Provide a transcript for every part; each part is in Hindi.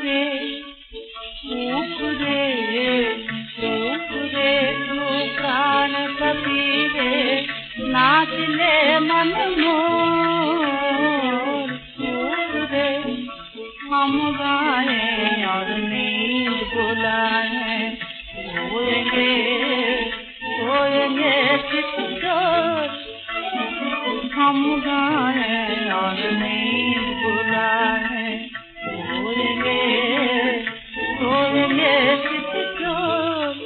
रे तू प्राण कबीरे नाच ले मन मोर रे हम गाए और नींद बुलाए सोएंगे चित्तौर हम गाए और नींद बुलाए सोएंगे चित्तौर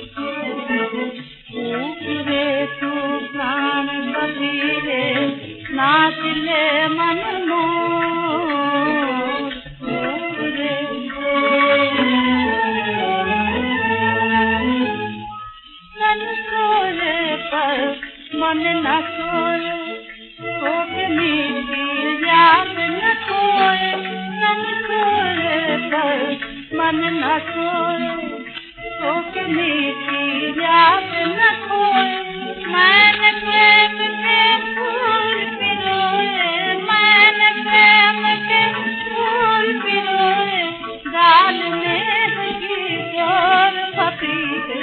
रे तू प्राण कबीरे नाच ले मन मोर रे मन सोए पर मन न सोए मीठी याद न खोए मन सोए पर मन न सोए मीठी याद न खोए मैंने प्रेम के फूल पिरोए मैंने प्रेम के फूल पिरोए गाल में लगी जोर पपीते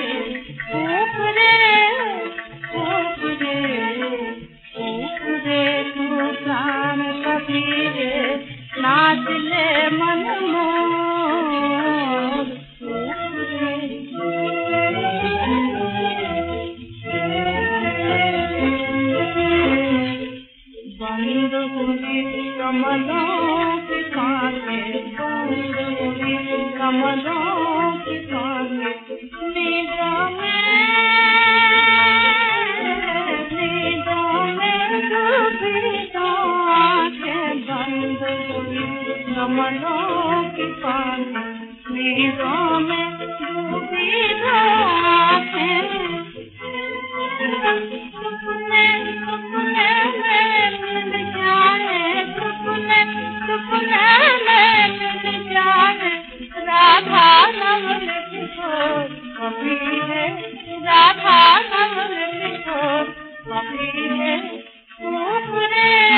ऊपरे तू प्राण कबीरे नाच ले मन मोर बंद हुई कमलों की कांटें बंद हुई कमलों की कांटें नींदों में डूबी आंखें बंद हुई कमलों की कांटें नींदों में डूबी आंखें सपने में मिल जाए सपने में मिल जाए राधा नवल किशोर कबीरे राधा नवल किशोर कबीरे ऊपरे